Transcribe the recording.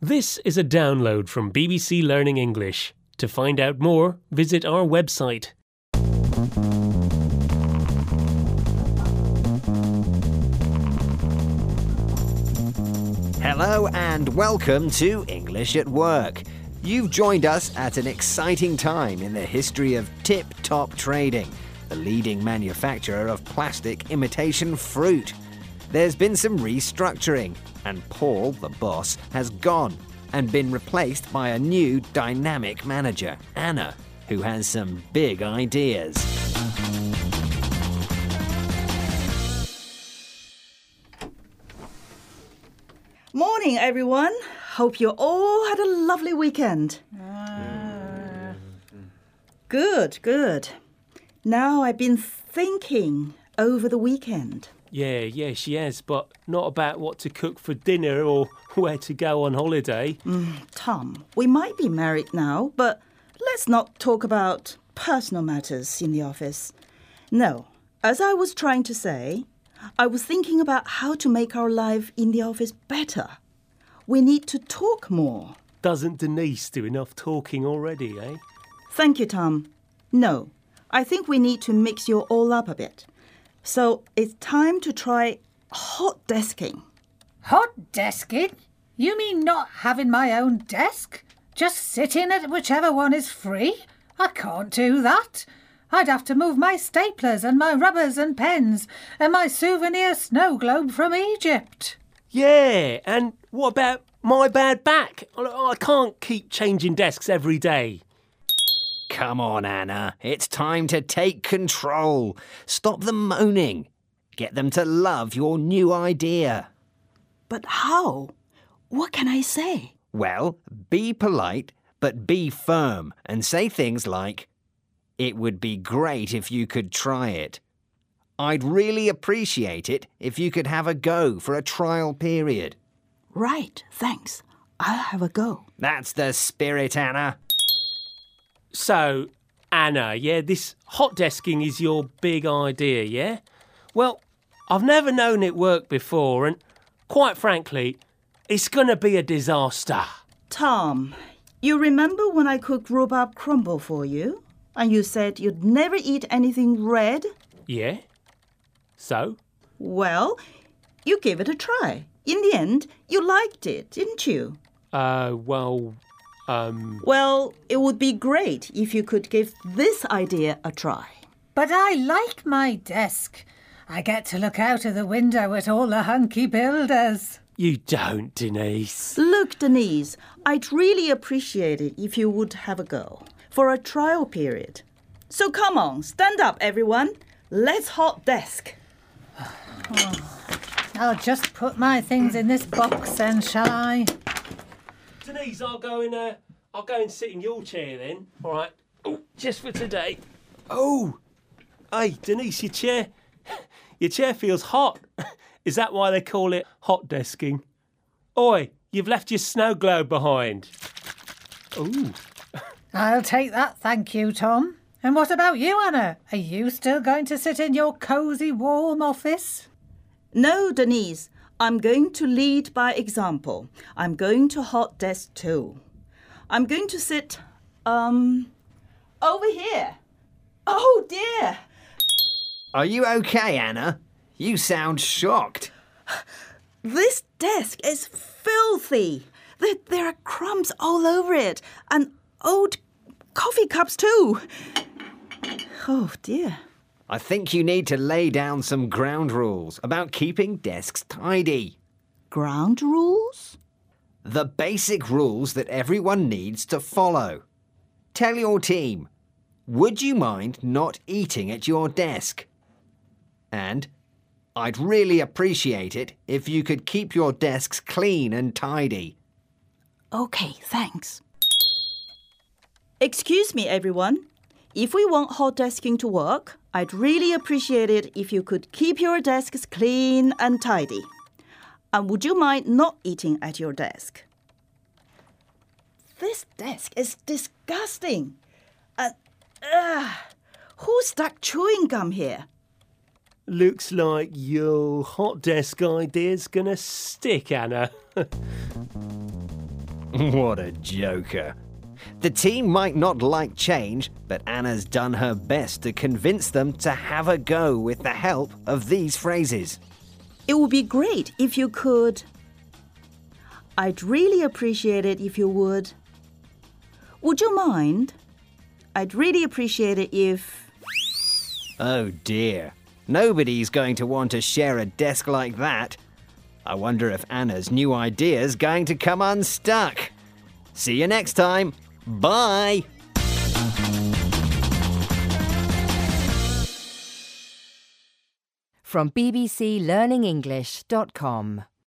This is a download from BBC Learning English. To find out more, visit our website. Hello and welcome to English at Work. You've joined us at an exciting time in the history of Tip Top Trading, the leading manufacturer of plastic imitation fruit. There's been some restructuring, and Paul, the boss, has gone and been replaced by a new dynamic manager, Anna, who has some big ideas. Morning, everyone. Hope you all had a lovely weekend. Good. Now, I've been thinking over the weekend. Yeah, she has, but not about what to cook for dinner or where to go on holiday. Tom, we might be married now, but let's not talk about personal matters in the office. No, as I was trying to say, I was thinking about how to make our life in the office better. We need to talk more. Doesn't Denise do enough talking already, eh? Thank you, Tom. No, I think we need to mix you all up a bit. So it's time to try hot desking. Hot desking? You mean not having my own desk? Just sitting at whichever one is free? I can't do that. I'd have to move my staplers and my rubbers and pens and my souvenir snow globe from Egypt. Yeah, and what about my bad back? I can't keep changing desks every day. Come on, Anna. It's time to take control. Stop them moaning. Get them to love your new idea. But how? What can I say? Well, be polite, but be firm and say things like, "It would be great if you could try it. I'd really appreciate it if you could have a go for a trial period." Right, thanks. I'll have a go. That's the spirit, Anna. So, Anna, yeah, this hot desking is your big idea, yeah? Well, I've never known it work before, and quite frankly, it's going to be a disaster. Tom, you remember when I cooked rhubarb crumble for you? And you said you'd never eat anything red? Yeah? So? Well, you gave it a try. In the end, you liked it, didn't you? Well, it would be great if you could give this idea a try. But I like my desk. I get to look out of the window at all the hunky builders. You don't, Denise. Look, Denise, I'd really appreciate it if you would have a go for a trial period. So come on, stand up, everyone. Let's hot desk. I'll just put my things in this box then, shall I? Denise, I'll go and sit in your chair then. All right. Oh, just for today. Oh, hey, Denise, your chair feels hot. Is that why they call it hot desking? Oi, you've left your snow globe behind. Ooh. I'll take that, thank you, Tom. And what about you, Anna? Are you still going to sit in your cosy, warm office? No, Denise, I'm going to lead by example. I'm going to hot desk too. I'm going to sit, over here. Oh, dear. Are you okay, Anna? You sound shocked. This desk is filthy. There are crumbs all over it and old coffee cups too. Oh, dear. I think you need to lay down some ground rules about keeping desks tidy. Ground rules? The basic rules that everyone needs to follow. Tell your team, would you mind not eating at your desk? And I'd really appreciate it if you could keep your desks clean and tidy. Okay, thanks. Excuse me, everyone. If we want hot desking to work, I'd really appreciate it if you could keep your desks clean and tidy. And would you mind not eating at your desk? This desk is disgusting. Who stuck chewing gum here? Looks like your hot desk idea's gonna stick, Anna. What a joker. The team might not like change, but Anna's done her best to convince them to have a go with the help of these phrases. It would be great if you could. I'd really appreciate it if you would. Would you mind? I'd really appreciate it if... Oh dear. Nobody's going to want to share a desk like that. I wonder if Anna's new idea's going to come unstuck. See you next time. Bye! From bbclearningenglish.com